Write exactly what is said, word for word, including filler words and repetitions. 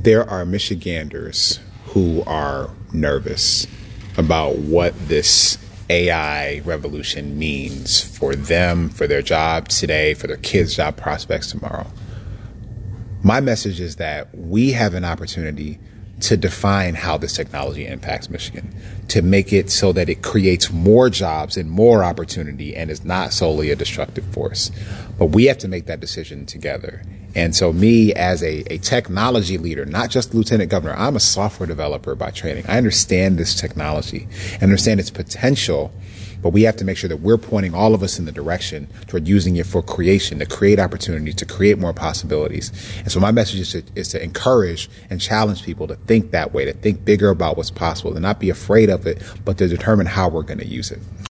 There are Michiganders who are nervous about what this A I revolution means for them, for their job today, for their kids' job prospects tomorrow. My message is that we have an opportunity to define how this technology impacts Michigan, to make it so that it creates more jobs and more opportunity and is not solely a destructive force. But we have to make that decision together. And so me as a, a technology leader, not just lieutenant governor, I'm a software developer by training. I understand this technology and understand its potential, but we have to make sure that we're pointing all of us in the direction toward using it for creation, to create opportunities, to create more possibilities. And so my message is to, is to encourage and challenge people to think that way, to think bigger about what's possible, to not be afraid of it, but to determine how we're going to use it.